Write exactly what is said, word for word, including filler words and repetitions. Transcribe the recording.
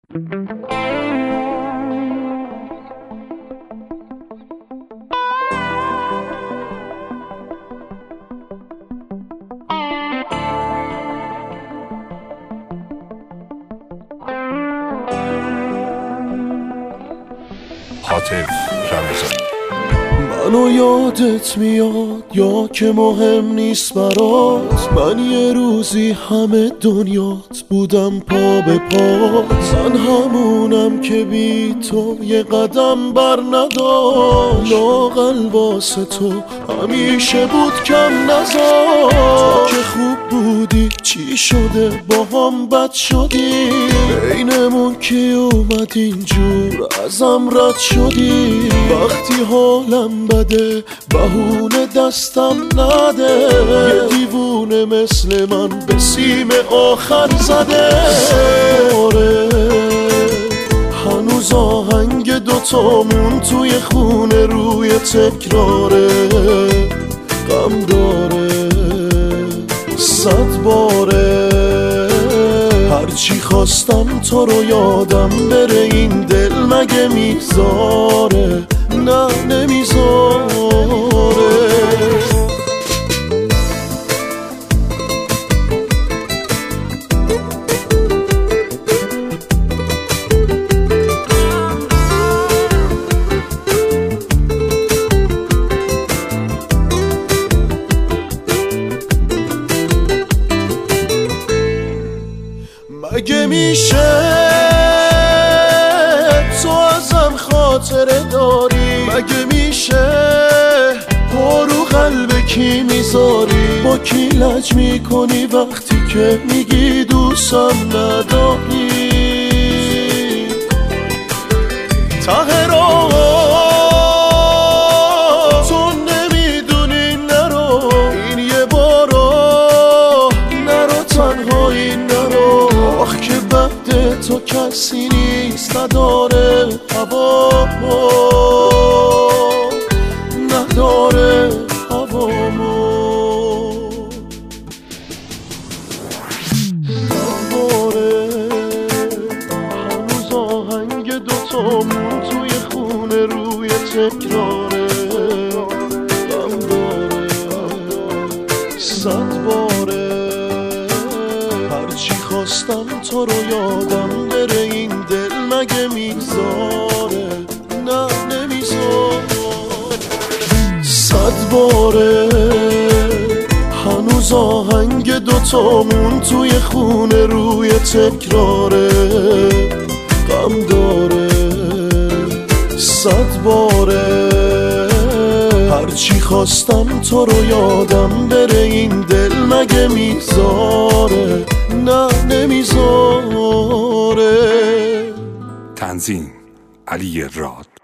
هاتف رمضانی. منو یادت میاد یا که مهم نیست برات، من یه روزی همه دنیات بودم پا به پات، من همونم که بی تو یه قدم بر نداشت، لااقل واسه تو همیشه بود کم نذاشت. تو که خوب بودی چی شده با هم بد شدی، بینمون کی اومد اینجور ازم رد شدی، وقتی حالم بده بهونه دستم نده، یه دیوونه مثل من به سیم آخر زده. آره هنوز آهنگ دوتامون توی خونه روی تکراره، غم داره صد باره، هرچی خواستم تو رو یادم بره این دل مگه میذاره، نه نمیذاره. مگه میشه تو ازم خاطره داری، مگه میشه رو قلب کی میذاری، با کی لج میکنی وقتی که میگی دوستم نداری، ته راه تو نمیدونی نرو، این یه بارا نرو تنهایی نرو، آخ که بعد تو کسی نیست نداره هوامو، نداره هوامو. دوباره هنوز آهنگ دوتامون توی خونه روی تکراره، غم داره صد باره، هرچی خواستم تو رو یادم بره این دل مگه میذاره، نه نمیذاره. صد باره هنوز آهنگ دوتامون توی خونه روی تکراره، غم داره صد باره، هرچی خواستم تو رو یادم بره این دل مگه میذاره، نه نمیذاره. تنظیم علی راد.